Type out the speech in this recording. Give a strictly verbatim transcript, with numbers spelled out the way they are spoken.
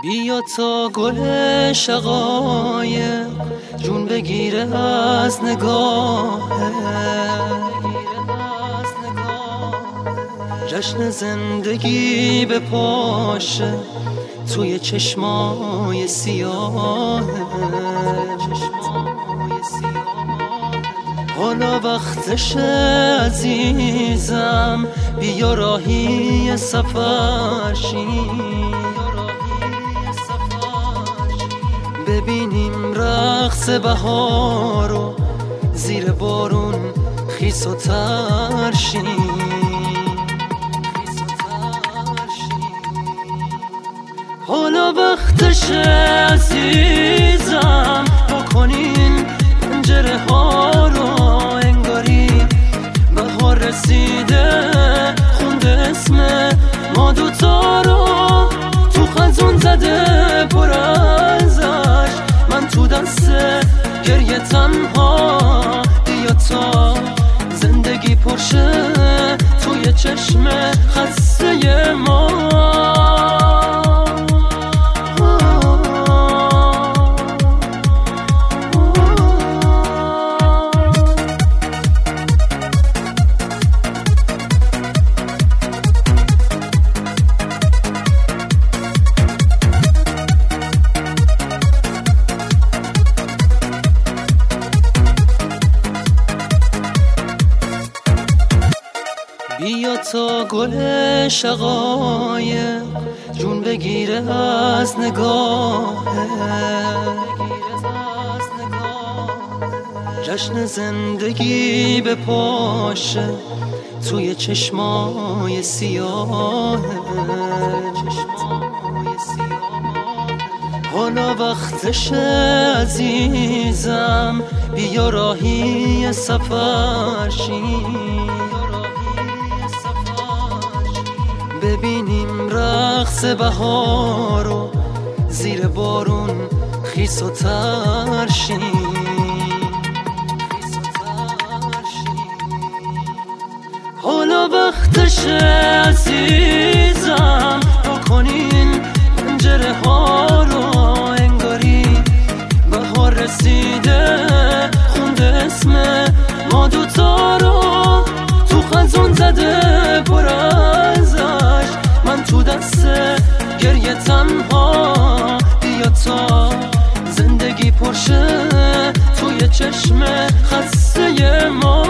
بیا تا گل شقایق جون بگیره از نگاهه، جشن زندگی به پاشه توی چشمای سیاهه. حالا وقتشه عزیزم، بیا راهی سفر شیم، ببینیم رقص بهارو زیر بارون خیس و تر شیم. حالا وقتشه عزیزم، بکنین پنجره ها رو انگاری بهار رسیده، خونده اسم ما دوتا رو تو خزون زده پر ازش. من تو دست گریه تنها، بیا تا زندگی پرشه توی چشم خسته ما. بیا تا گل شقایق جون بگیره از نگاهه، جشن زندگی به پاشه توی چشمای سیاهه. حالا وقتشه عزیزم، بیا راهی سفر شیم، ببینیم رقص بهارو زیر بارون خیس و تر شیم. حالا وقتشه عزیزم، بکنین پنجره ها رو انگاری بهار رسیده، خونده اسم ما دوتا رو تو خزون زده پر ازش. من تو دست گریه تنها، بیا تا زندگی پرشه توی چشم خسته ما.